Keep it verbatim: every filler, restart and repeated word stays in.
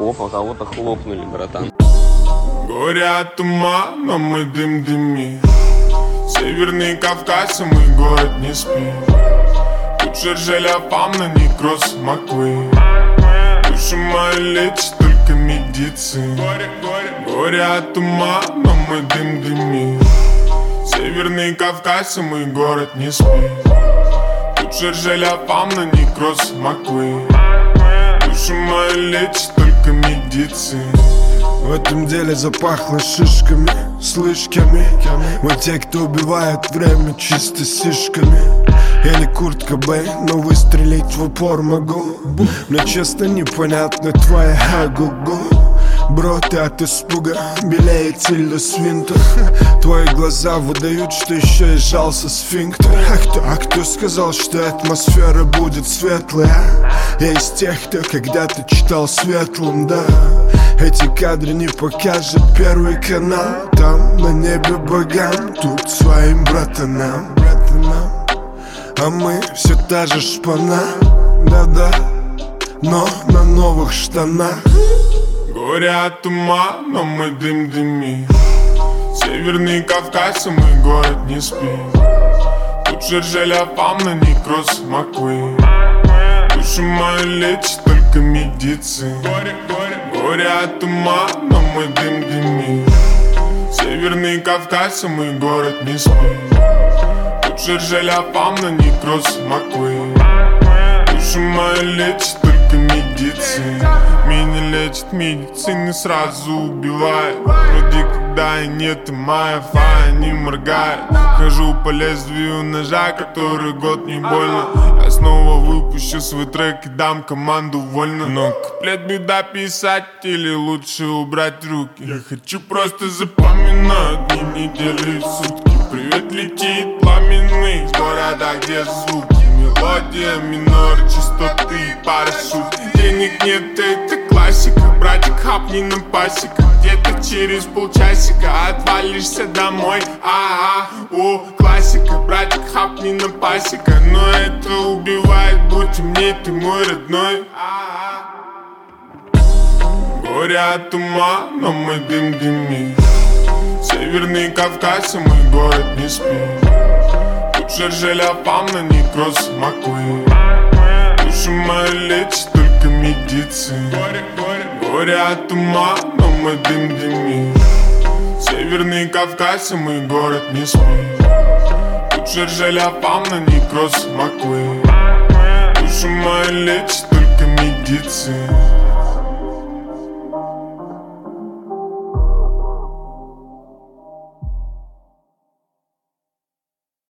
Опа, кого-то хлопнули, братан. Горе от ума, но мы дым дыми. Северный Кавказ, и мой город не спит. Тут Жержеля, Фамна, Некроз, Маквей. Душу мою лечит только медицина. Горе, горе, горе от ума, но мы дым дыми. Северный Кавказ, и мой город не спит. Тут Жержеля, Фамна, Некроз, Маквей. Душу мою лечит только медицина. В этом деле запахло шишками, слышками. Мы те, кто убивает время чисто сишками. Я не Курт Кобейн, но выстрелить в упор могу. Мне честно непонятна твоя агугу. Бро, ты от испуга белеет Тильда Свинтон. Твои глаза выдают, что еще и сжался сфинктер. А кто, а кто сказал, что атмосфера будет светлая? Я из тех, кто когда-то читал светлым, да. Эти кадры не покажет Первый канал. Там на небе богам, тут своим братанам, братанам. А мы все та же шпана, да-да, но на новых штанах. Горе от ума, но мы дым дыми. Северный Кавказ, и мой город не спит. Тут Жержеля, Фамна, Некроз, Маквей. Душу мою лечит только медицина. Горе, горе, горе от ума, но мы дым дыми. Северный Кавказ, и мой город не спит. Тут Жержеля, Фамна, Некроз, Маквей. Душу мою лечит только медицина. Меня лечит медицина, сразу убивает. Вроде когда и нет, и моя фая не моргает. Хожу по лезвию ножа, который год не больно. Я снова выпущу свой трек и дам команду вольно. Но куплет беда писать или лучше убрать руки? Я хочу просто запоминать дни, недели и сутки. Привет летит пламенный с города, где звуки. Мелодия, минор, частоты и парашют. Денег нет, это классика. Братик, хапни нам пасека. Где-то через полчасика отвалишься домой. А-а, о, классика. Братик, хапни нам пасека. Но это убивает, будь мне ты мой родной. А-а. Горе от ума, но мы дым дыми. Северный Кавказ, и мой город не спит. Тут Жержеля, Фамна, Некроз, Маквей. Душу мою лечит только медицина. Горе, горе, горе от ума, но мы дым дыми. Северный Кавказ, и мой город не спит. Тут Жержеля, Фамна, Некроз, Маквей. Душу мою лечит только медицина.